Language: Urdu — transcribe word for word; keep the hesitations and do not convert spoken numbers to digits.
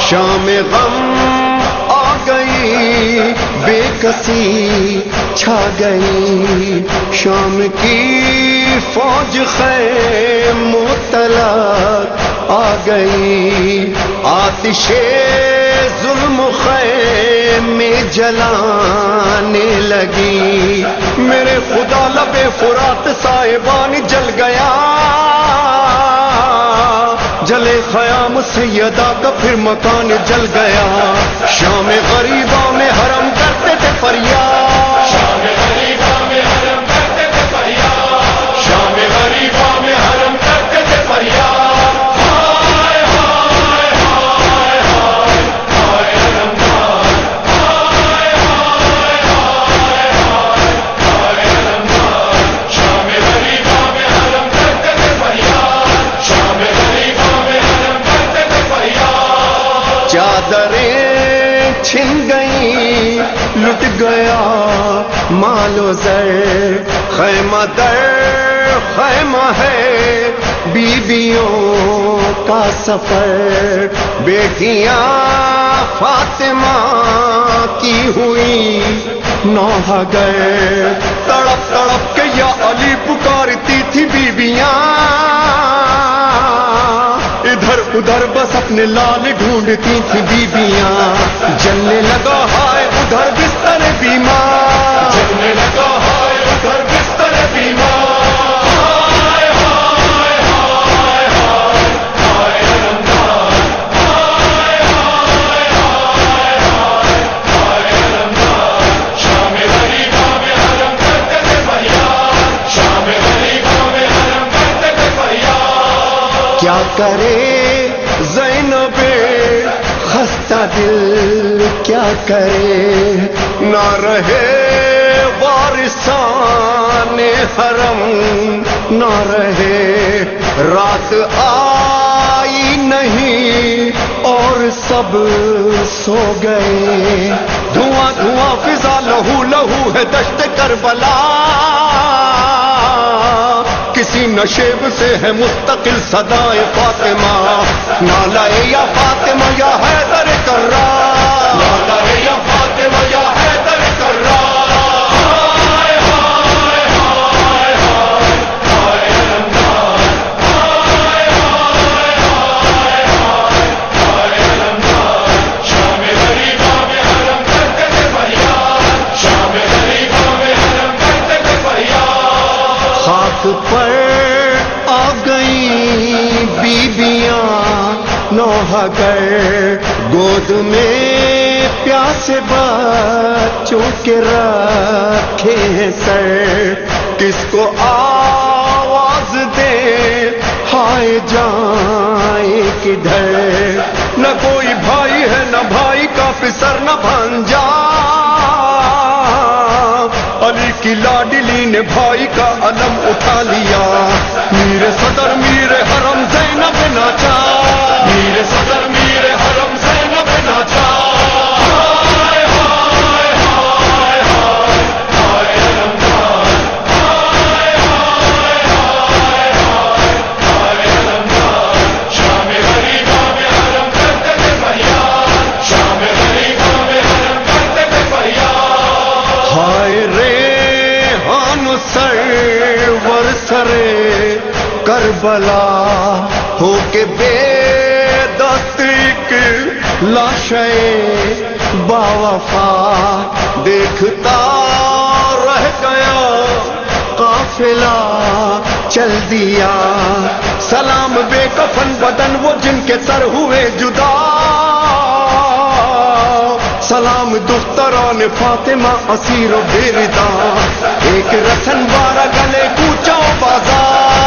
شام غم آ گئی، بے کسی چھا گئی، شام کی فوج خیموں تلک آ گئی، آتش ظلم خیمے جلانے لگی، میرے خدا لب فرات صاحبان جل گیا، جلے خیام سیدہ کا پھر مکان جل گیا، شام غریباں میں حرم کرتے تھے فریاد، شام غریباں میں حرم کرتے تھے فریاد، شام غریباں میں حرم کرتے تھے فریاد، ہائے ہائے ہائے ہائے ہائے حرمدار، ہائے ہائے ہائے ہائے حرمدار، شام غریباں میں حرم کرتے تھے فریاد، شام غریباں میں حرم کرتے تھے فریاد، چادریں چھن گئیں، لٹ گیا مال و زر، خیمہ در خیمہ ہے بیویوں کا سفر، بیٹیاں فاطمہ کی ہوئی نوحہ گر، تڑپ تڑپ کے یا علی پکارتی تھی بیویاں، ادھر ادھر بس اپنے لال ڈھونڈتی تھی بیویاں، جلنے لگا ہائے ادھر بستر بیمار، جلنے لگا ہائے ادھر بستر بیمار، ہائے ہائے ہائے ہائے ہائے حرمدار، ہائے ہائے ہائے ہائے ہائے حرمدار، شام غریباں میں حرم کرتے تھے فریاد، شام غریباں میں حرم کرتے تھے فریاد، کیا کرے زینب خستہ دل کیا کرے، نہ رہے وارثان حرم، نہ رہے، رات آئی نہیں اور سب سو گئے، دھواں دھواں فضا، لہو لہو ہے دشت کربلا، کسی نشیب سے ہے مستقل صدائے فاطمہ، نالا یا فاطمہ یا حیدر کرار، نالا یا فاطمہ یا حیدر کرار، ہائے ہائے ہائے ہائے ہائے حرمدار، ہائے ہائے ہائے ہائے ہائے حرمدار، شام غریباں میں حرم کرتے تھے فریاد، شام غریباں میں حرم کرتے تھے فریاد، خاک پر آ گئی بیویاں نوحہ گر، گود میں پیاسے بچوں کے رکھے ہیں سر، کس کو آواز دے ہائے جائیں کدھر، نہ کوئی بھائی ہے نہ بھائی کا پسر نہ بھانجا، علی کی لاڈلی نے بھائی کا علم اٹھا لیا، میر صدر میر حرم زینب ناچا، میر صدر میر حرم زینب ناچا، ہائے ہائے ہائے ہائے ہائے حرمدار، ہائے ہائے ہائے ہائے ہائے حرمدار، شام غریباں میں حرم کرتے تھے فریاد، شام غریباں میں حرم کرتے تھے فریاد، ہائے ریحان سرور سرے کربلا، ہو کے بے دستک لاشیں باوفا، دیکھتا رہ گیا قافلہ چل دیا، سلام بے کفن بدن وہ جن کے سر ہوئے جدا، سلام دختران فاطمہ اسیر و بے ردا، ایک رسن بارہ گلے کوچا بازار،